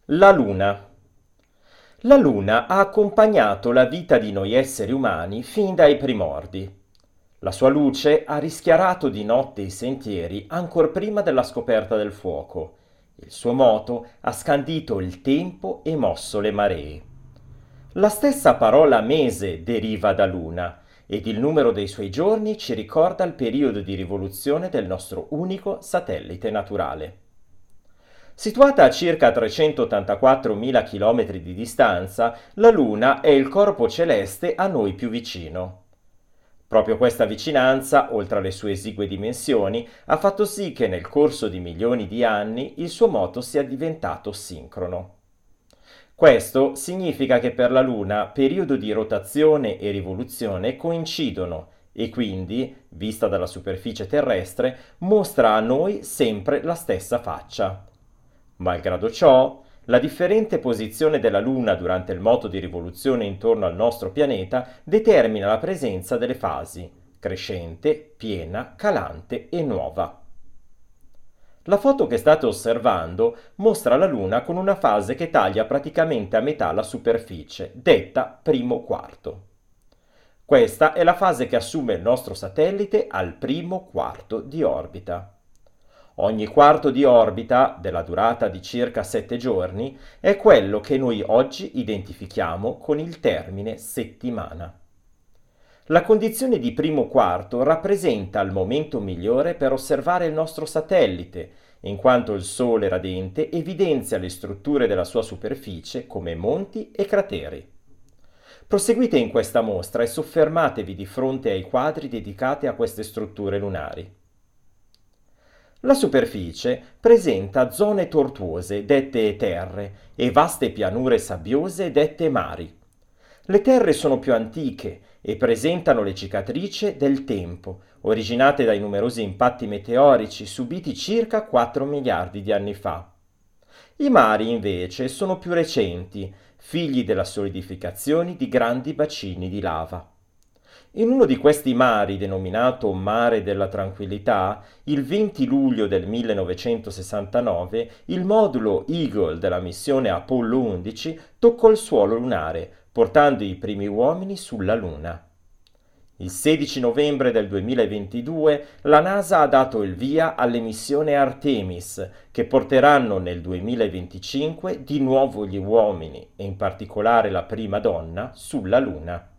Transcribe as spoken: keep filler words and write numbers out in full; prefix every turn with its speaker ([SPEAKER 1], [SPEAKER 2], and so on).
[SPEAKER 1] La Luna. La Luna ha accompagnato la vita di noi esseri umani fin dai primordi. La sua luce ha rischiarato di notte i sentieri ancor prima della scoperta del fuoco. Il suo moto ha scandito il tempo e mosso le maree. La stessa parola mese deriva da Luna ed il numero dei suoi giorni ci ricorda il periodo di rivoluzione del nostro unico satellite naturale. Situata a circa trecentottantaquattromila km di distanza, la Luna è il corpo celeste a noi più vicino. Proprio questa vicinanza, oltre alle sue esigue dimensioni, ha fatto sì che nel corso di milioni di anni il suo moto sia diventato sincrono. Questo significa che per la Luna periodo di rotazione e rivoluzione coincidono e quindi, vista dalla superficie terrestre, mostra a noi sempre la stessa faccia. Malgrado ciò, la differente posizione della Luna durante il moto di rivoluzione intorno al nostro pianeta determina la presenza delle fasi crescente, piena, calante e nuova. La foto che state osservando mostra la Luna con una fase che taglia praticamente a metà la superficie, detta primo quarto. Questa è la fase che assume il nostro satellite al primo quarto di orbita. Ogni quarto di orbita, della durata di circa sette giorni, è quello che noi oggi identifichiamo con il termine settimana. La condizione di primo quarto rappresenta il momento migliore per osservare il nostro satellite, in quanto il Sole radente evidenzia le strutture della sua superficie come monti e crateri. Proseguite in questa mostra e soffermatevi di fronte ai quadri dedicati a queste strutture lunari. La superficie presenta zone tortuose dette terre e vaste pianure sabbiose dette mari. Le terre sono più antiche e presentano le cicatrici del tempo, originate dai numerosi impatti meteorici subiti circa quattro miliardi di anni fa. I mari, invece, sono più recenti, figli della solidificazione di grandi bacini di lava. In uno di questi mari, denominato Mare della Tranquillità, il venti luglio del millenovecentosessantanove, il modulo Eagle della missione Apollo undici toccò il suolo lunare, portando i primi uomini sulla Luna. Il sedici novembre del duemilaventidue la NASA ha dato il via alle missioni Artemis, che porteranno nel duemilaventicinque di nuovo gli uomini, e in particolare la prima donna, sulla Luna.